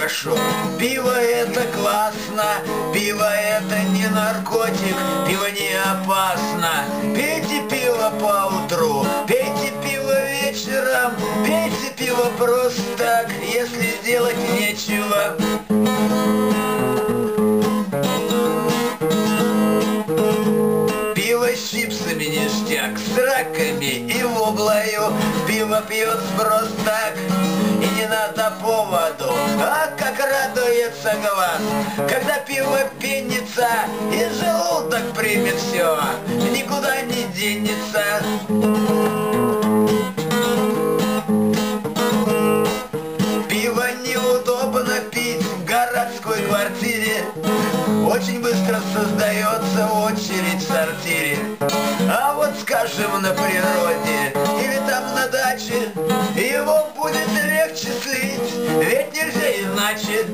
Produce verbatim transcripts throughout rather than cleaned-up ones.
хорошо. Пиво это классно, пиво это не наркотик, пиво не опасно. Пейте пиво по утру, пейте пиво вечером, пейте пиво просто так, если делать нечего. Пиво с чипсами ништяк, с раками и воблою. Пиво пьет просто так, и не надо поводу. А как радуется глаз, когда пиво пенится, и желудок примет все, никуда не денется. Пиво неудобно пить в городской квартире, очень быстро создается очередь в сортире. А вот скажем на природе или там на даче, его будет легче слить, ведь нельзя иначе.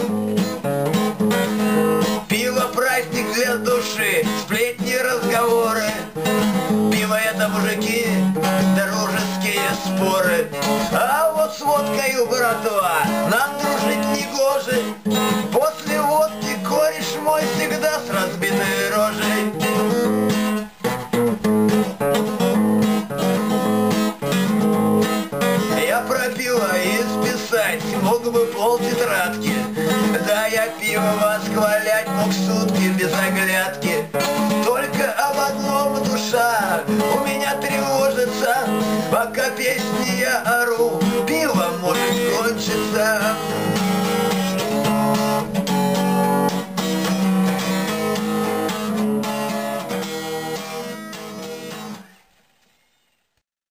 Пиво праздник для души, сплетни, разговоры. Пиво это, мужики, дружеские споры. А вот с водкою, братва, нам дружить не гоже. После водки кореш мой всегда с разбитой рожей. Я про пиво исписать мог бы пол тетрадки. Да, я пиво восхвалять мог сутки без оглядки. Только об одном душа у меня тревожится, пока песню